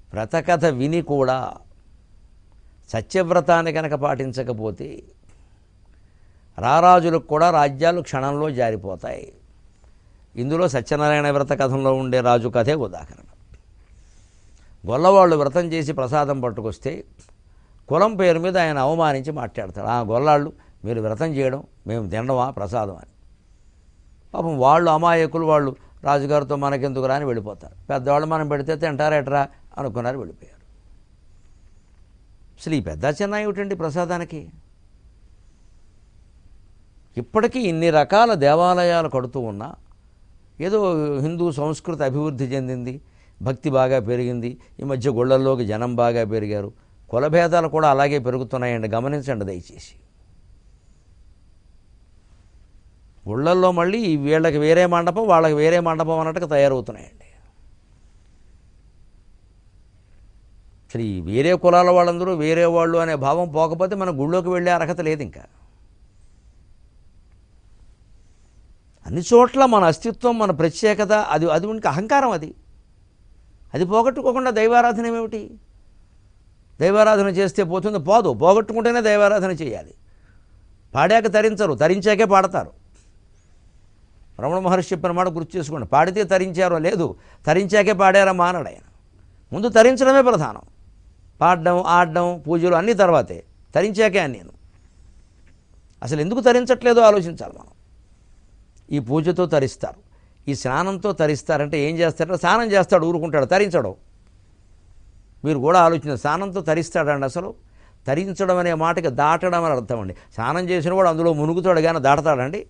వ్రతకథ విని కూడా సత్యవ్రతాన్ని కనుక పాటించకపోతే రారాజులకు కూడా రాజ్యాలు క్షణంలో జారిపోతాయి. ఇందులో సత్యనారాయణ వ్రత కథంలో ఉండే రాజు కథే ఉదాహరణ. గొల్లవాళ్ళు వ్రతం చేసి ప్రసాదం పట్టుకొస్తే కులం పేరు మీద ఆయన అవమానించి మాట్లాడతాడు. ఆ గొల్లాళ్ళు మీరు వ్రతం చేయడం మేము తినడమా ప్రసాదం అని. పాపం వాళ్ళు అమాయకులు, వాళ్ళు రాజుగారితో మనకెందుకు రాని వెళ్ళిపోతారు. పెద్దవాళ్ళు మనం పెడితే తింటారేట్రా అనుకున్నారు, వెళ్ళిపోయారు. అసలు ఈ పెద్ద చిన్న ఏమిటండి ప్రసాదానికి? ఇప్పటికీ ఇన్ని రకాల దేవాలయాలు కడుతూ ఉన్నా ఏదో హిందూ సంస్కృతి అభివృద్ధి చెందింది, భక్తి బాగా పెరిగింది, ఈ మధ్య గుళ్ళల్లోకి జనం బాగా పెరిగారు, కులభేదాలు కూడా అలాగే పెరుగుతున్నాయండి. గమనించండి దయచేసి. గుళ్ళల్లో మళ్ళీ వీళ్ళకి వేరే మండపం వాళ్ళకి వేరే మండపం అన్నట్టుగా తయారవుతున్నాయండి. అసలు ఈ వేరే కులాల వాళ్ళందరూ వేరే వాళ్ళు అనే భావం పోకపోతే మన గుళ్ళోకి వెళ్ళే అర్హత లేదు. ఇంకా అన్ని చోట్ల మన అస్తిత్వం, మన ప్రత్యేకత, అది ఉనికి అహంకారం. అది పోగొట్టుకోకుండా దైవారాధన ఏమిటి? దైవారాధన చేస్తే పోతుంది? పోదు. పోగొట్టుకుంటేనే దైవారాధన చేయాలి. పాడాక తరించరు, తరించాకే పాడతారు. రమణ మహర్షి చెప్పిన మాట గుర్తు చేసుకోండి. పాడితే తరించారో లేదు, తరించాకే పాడారా మానడు ఆయన. ముందు తరించడమే ప్రధానం. పాడడం, ఆడడం, పూజలు అన్నీ తర్వాతే, తరించాకే అని నేను. అసలు ఎందుకు తరించట్లేదో ఆలోచించాలి మనం. ఈ పూజతో తరిస్తారు, ఈ స్నానంతో తరిస్తారంటే ఏం చేస్తారంటే స్నానం చేస్తాడు, ఊరుకుంటాడు, తరించడం. మీరు కూడా ఆలోచించారు, స్నానంతో తరిస్తాడండి. అసలు తరించడం అనే మాటకి దాటడం అని అర్థం అండి. స్నానం చేసిన వాడు అందులో మునుగుతాడు కానీ దాటతాడండి.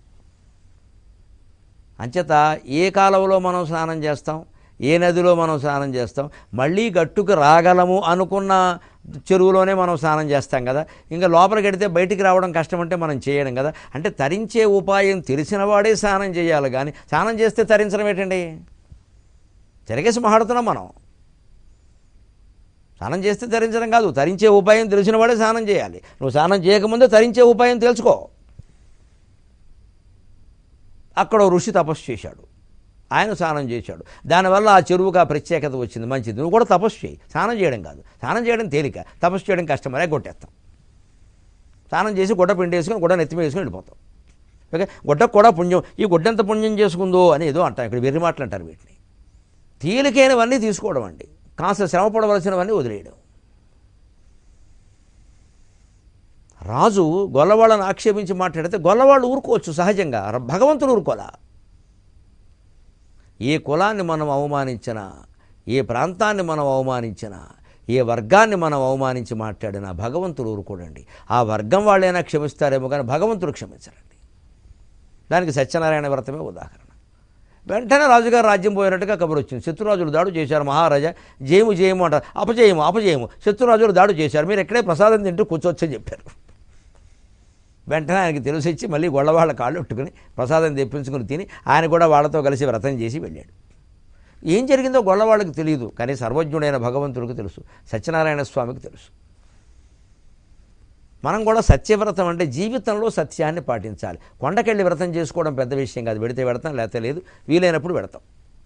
అంచేత ఏ కాలంలో మనం స్నానం చేస్తాం, ఏ నదిలో మనం స్నానం చేస్తాం, మళ్ళీ గట్టుకు రాగలము అనుకున్న చెరువులోనే మనం స్నానం చేస్తాం కదా. ఇంకా లోపలికి వెడితే బయటికి రావడం కష్టమంటే మనం చేయడం కదా. అంటే తరించే ఉపాయం తెలిసిన వాడే స్నానం చేయాలి, కానీ స్నానం చేస్తే తరించడం ఏంటండి? తిరగేసి మాట్లాడుతున్నాం మనం. స్నానం చేస్తే తరించడం కాదు, తరించే ఉపాయం తెలిసిన వాడే స్నానం చేయాలి. నువ్వు స్నానం చేయకముందే తరించే ఉపాయం తెలుసుకో. అక్కడ ఋషి తపస్సు చేశాడు, ఆయన స్నానం చేశాడు, దానివల్ల ఆ చెరువుకు ఆ ప్రత్యేకత వచ్చింది, మంచిది. నువ్వు కూడా తపస్సు చేయి. స్నానం చేయడం కాదు, స్నానం చేయడం తేలిక, తపస్సు చేయడం కష్టమనే కొట్టేస్తాం. స్నానం చేసి గుడ్డ పిండి వేసుకొని గుడ్డ నెత్తిమి వేసుకొని వెళ్ళిపోతాం. ఓకే, గుడ్డకు కూడా పుణ్యం, ఈ గుడ్డంత పుణ్యం చేసుకుందో అని ఏదో అంటాం. ఇక్కడ వెర్రి మాటలు అంటారు వీటిని. తేలికైనవన్నీ తీసుకోవడం అండి, కాస్త శ్రమ పడవలసినవన్నీ వదిలేయడం. రాజు గొల్లవాళ్ళని ఆక్షేపించి మాట్లాడితే గొల్లవాళ్ళు ఊరుకోవచ్చు సహజంగా, భగవంతుడు ఊరుకోలా. ఏ కులాన్ని మనం అవమానించినా, ఏ ప్రాంతాన్ని మనం అవమానించినా, ఏ వర్గాన్ని మనం అవమానించి మాట్లాడినా భగవంతుడు ఊరుకోడండి. ఆ వర్గం వాళ్ళైనా క్షమిస్తారేమో కానీ భగవంతుడు క్షమించరండి. దానికి సత్యనారాయణ వ్రతమే ఉదాహరణ. వెంటనే రాజుగారు రాజ్యం పోయినట్టుగా కబురు వచ్చింది. శత్రురాజులు దాడు చేశారు, మహారాజా జయము జయము అంటారు. అపజయము శత్రురాజులు దాడు చేశారు, మీరు ఎక్కడే ప్రసాదం తింటూ కూర్చోవచ్చని చెప్పారు. వెంటనే ఆయనకి తెలిసిచ్చి మళ్ళీ గొల్లవాళ్ళ కాళ్ళు పెట్టుకుని ప్రసాదం తెప్పించుకుని తిని ఆయన కూడా వాళ్ళతో కలిసి వ్రతం చేసి వెళ్ళాడు. ఏం జరిగిందో గొల్లవాళ్ళకి తెలియదు, కానీ సర్వజ్ఞుడైన భగవంతుడికి తెలుసు, సత్యనారాయణ స్వామికి తెలుసు. మనం కూడా సత్యవ్రతం అంటే జీవితంలో సత్యాన్ని పాటించాలి. కొండకెళ్ళి వ్రతం చేసుకోవడం పెద్ద విషయం కాదు, పెడితే పెడతాం, లేకపోతే లేదు, వీలైనప్పుడు పెడతాం.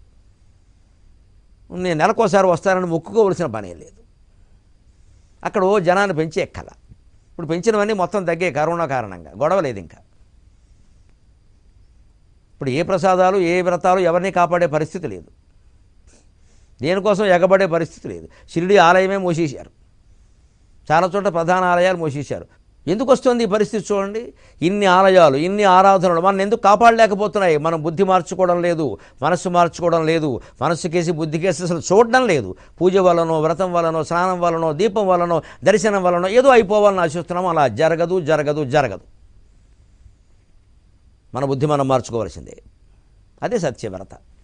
నేను నెలకోసారి వస్తానని మొక్కుకోవలసిన పనే లేదు. అక్కడ జనాన్ని పెంచి ఎక్కల. ఇప్పుడు పెంచినవన్నీ మొత్తం తగ్గే కరోనా కారణంగా, గొడవ లేదు ఇంకా. ఇప్పుడు ఏ ప్రసాదాలు ఏ వ్రతాలు ఎవరిని కాపాడే పరిస్థితి లేదు, దేనికోసం ఎగబడే పరిస్థితి లేదు. షిరిడి ఆలయమే మోసేశారు, చాలా చోట్ల ప్రధాన ఆలయాలు మోసేశారు. ఎందుకు వస్తుంది ఈ పరిస్థితి చూడండి. ఇన్ని ఆలయాలు, ఇన్ని ఆరాధనలు మనం ఎందుకు కాపాడలేకపోతున్నాయి? మనం బుద్ధి మార్చుకోవడం లేదు, మనస్సు మార్చుకోవడం లేదు, మనస్సుకేసి బుద్ధికేసి అసలు చూడడం లేదు. పూజ వలనో, వ్రతం వలనో, స్నానం వలనో, దీపం వలనో, దర్శనం వలనో ఏదో అయిపోవాలని ఆశిస్తున్నాం. అలా జరగదు జరగదు జరగదు. మన బుద్ధి మనం మార్చుకోవాల్సిందే. అదే సత్యవ్రత.